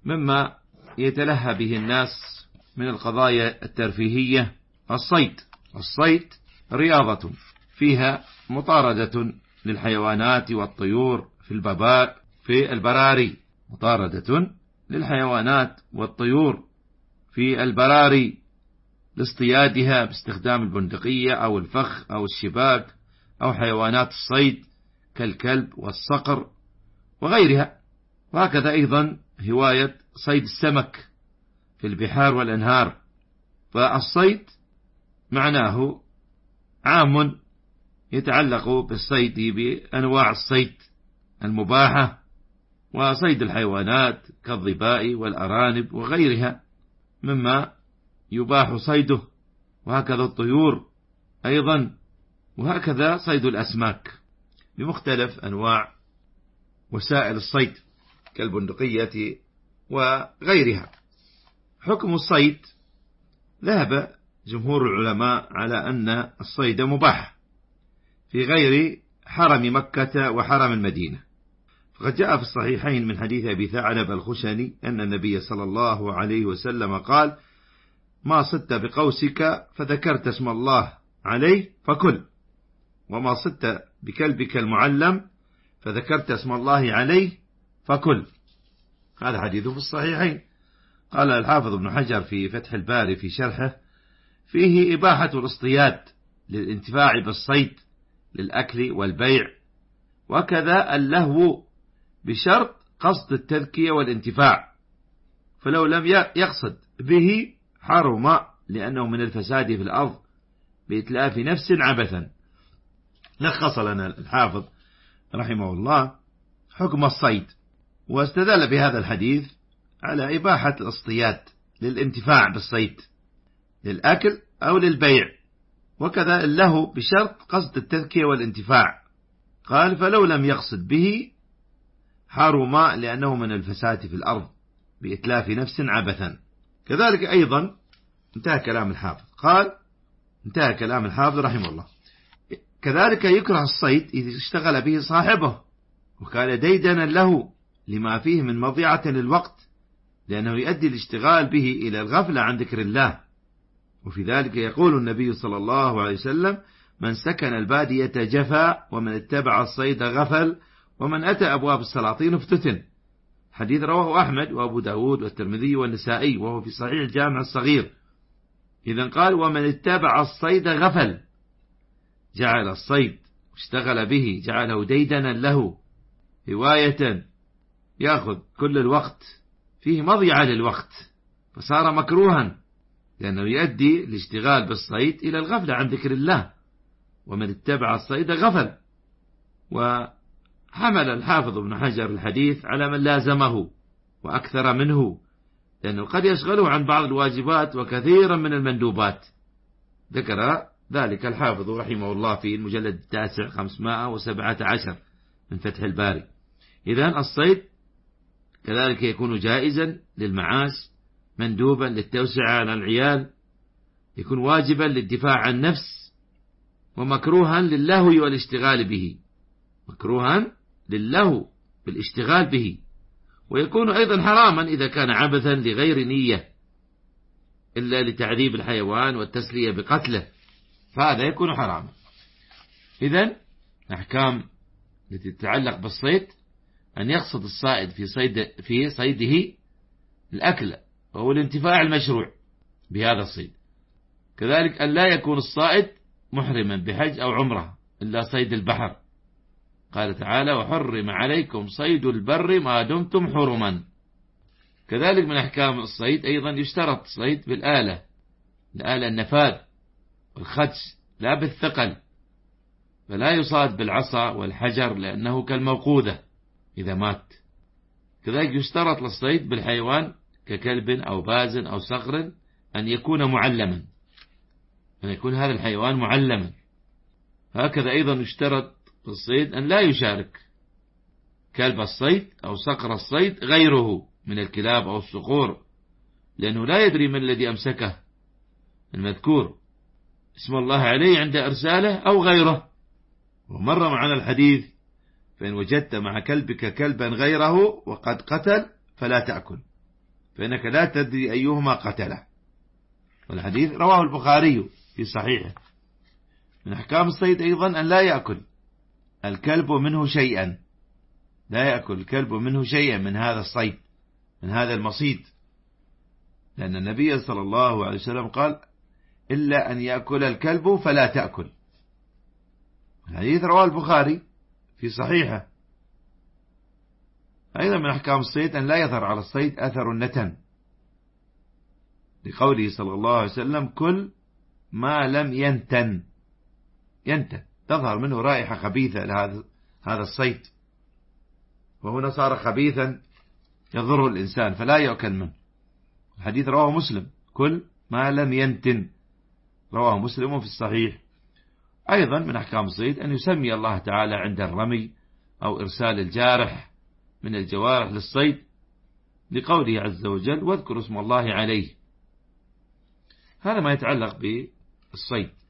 مما يتلهى به الناس من القضايا الترفيهية الصيد رياضة فيها مطاردة للحيوانات والطيور في البراري، مطاردة للحيوانات والطيور في البراري لاصطيادها باستخدام البندقية أو الفخ أو الشباك أو حيوانات الصيد كالكلب والصقر وغيرها. وهكذا أيضا هواية صيد السمك في البحار والأنهار. فالصيد معناه عام يتعلق بالصيد بأنواع الصيد المباحة وصيد الحيوانات كالظباء والأرانب وغيرها مما يباح صيده، وهكذا الطيور أيضا، وهكذا صيد الأسماك بمختلف أنواع وسائل الصيد كالبندقية وغيرها. حكم الصيد: ذهب جمهور العلماء على أن الصيد مباح في غير حرم مكة وحرم المدينة، فقد جاء في الصحيحين من حديث أبي ثعلب الخشني أن النبي صلى الله عليه وسلم قال: ما صدت بقوسك فذكرت اسم الله عليه فكل، وما صدت بكلبك المعلم فذكرت اسم الله عليه فكل. هذا حديث في الصحيحين. قال الحافظ ابن حجر في فتح الباري في شرحه: فيه إباحة الاصطياد للانتفاع بالصيد للأكل والبيع، وكذا اللهو بشرط قصد التذكية والانتفاع، فلو لم يقصد به حرم لأنه من الفساد في الأرض بإتلاف نفس عبثا. لخص لنا الحافظ رحمه الله حكم الصيد، واستدل بهذا الحديث على إباحة الاصطياد للانتفاع بالصيد للأكل أو للبيع، وكذا اللهو بشرط قصد التذكية والانتفاع. قال: فلو لم يقصد به حرم لأنه من الفساد في الأرض بإتلاف نفس عبثا. كذلك أيضا انتهى كلام الحافظ. قال: انتهى كلام الحافظ رحمه الله: كذلك يكره الصيد إذا اشتغل به صاحبه وكان ديدنا له لما فيه من مضيعة للوقت، لأنه يؤدي الاشتغال به إلى الغفلة عن ذكر الله. وفي ذلك يقول النبي صلى الله عليه وسلم: من سكن البادية جفا، ومن اتبع الصيد غفل، ومن أتى أبواب السلاطين افتتن. حديث رواه أحمد وأبو داود والترمذي والنسائي، وهو في صحيح الجامع الصغير. إذن قال: ومن اتبع الصيد غفل، جعل الصيد واشتغل به، جعله ديدنا له، هواية يأخذ كل الوقت، فيه مضيعة للوقت، فصار مكروها لأنه يؤدي الاشتغال بالصيد إلى الغفلة عن ذكر الله. ومن اتبع الصيد غفل. وحمل الحافظ ابن حجر الحديث على من لازمه وأكثر منه، لأنه قد يشغله عن بعض الواجبات وكثيرا من المندوبات. ذكر ذلك الحافظ رحمه الله في المجلد 9 517 من فتح الباري. إذن الصيد كذلك يكون جائزا للمعاش، مندوبا للتوسعة على العيال، يكون واجبا للدفاع عن النفس، ومكروها للهو والاشتغال به، مكروها للهو بالاشتغال به. ويكون أيضا حراما إذا كان عبثا لغير نية إلا لتعذيب الحيوان والتسلية بقتله، فهذا يكون حراما. إذن أحكام التي تتعلق بالصيد: أن يقصد الصائد في صيده الأكل وهو الانتفاع المشروع بهذا الصيد. كذلك أن لا يكون الصائد محرما بحج أو عمره إلا صيد البحر. قال تعالى: وحرم عليكم صيد البر ما دمتم حرما. كذلك من أحكام الصيد أيضا يشترط صيد بالآلة، الآلة النفاذ والخدش لا بالثقل، فلا يصاد بالعصا والحجر لأنه كالموقوذة إذا مات. كذلك يشترط للصيد بالحيوان ككلب أو باز أو صقر أن يكون معلما، أن يكون هذا الحيوان معلما. هكذا أيضا يشترط في الصيد أن لا يشارك كلب الصيد أو صقر الصيد غيره من الكلاب أو الصقور، لأنه لا يدري من الذي أمسكه المذكور اسم الله عليه عند إرساله أو غيره. ومر معنا الحديث: فإن وجدت مع كلبك كلبا غيره وقد قتل فلا تأكل. فإنك لا تدري أيهما قتله. والحديث رواه البخاري في صحيحه. من أحكام الصيد أيضا أن لا يأكل الكلب منه شيئا، لا يأكل الكلب منه شيئا من هذا الصيد، من هذا المصيد، لأن النبي صلى الله عليه وسلم قال إلا أن يأكل الكلب فلا تأكل. الحديث رواه البخاري في صحيحه. أيضا من أحكام الصيد أن لا يظهر على الصيد أثر النتن، لقوله صلى الله عليه وسلم كل ما لم ينتن تظهر منه رائحة خبيثة لهذا الصيد، وهنا صار خبيثا يضره الإنسان فلا يأكل منه. الحديث رواه مسلم كل ما لم ينتن، رواه مسلم في الصحيح. أيضا من أحكام الصيد أن يسمي الله تعالى عند الرمي أو إرسال الجارح من الجوارح للصيد، لقوله عز وجل واذكروا اسم الله عليه. هذا ما يتعلق بالصيد.